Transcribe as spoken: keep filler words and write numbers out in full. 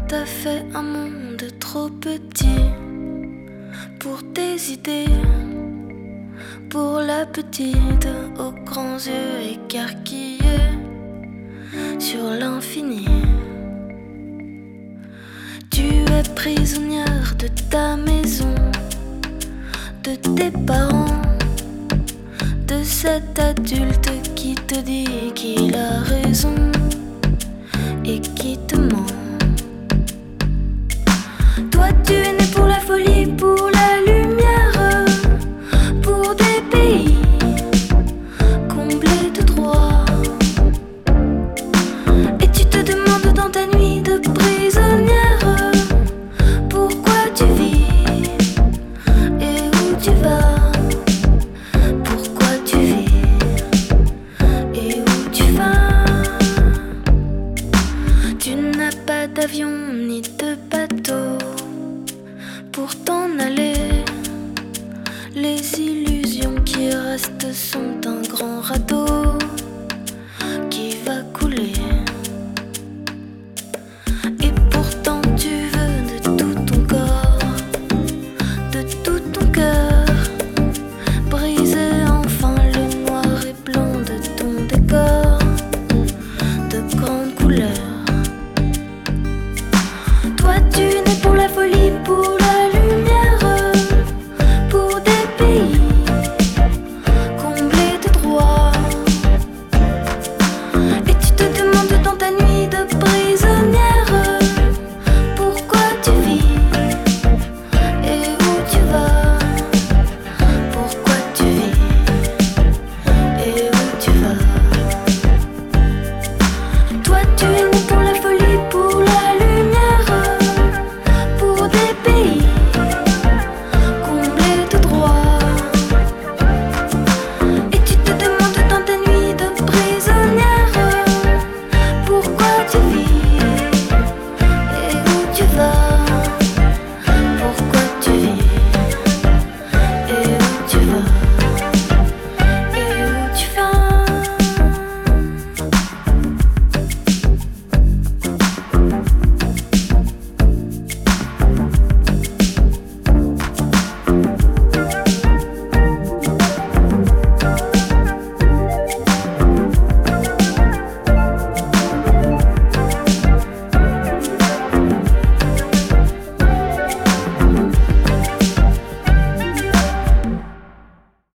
T'as fait un monde trop petit pour tes idées, pour la petite aux grands yeux écarquillés sur l'infini. Tu es prisonnière de ta maison, de tes parents, de cet adulte qui te dit qu'il a raison et qui te ment. Toi tu es né pour la folie, pour la lumière, pour des pays comblés de droits. Et tu te demandes dans ta nuit de prisonnière pourquoi tu vis et où tu vas. Pourquoi tu vis et où tu vas. Tu n'as pas d'avion ni de bateau pour t'en aller. Les illusions qui restent sont un grand radeau.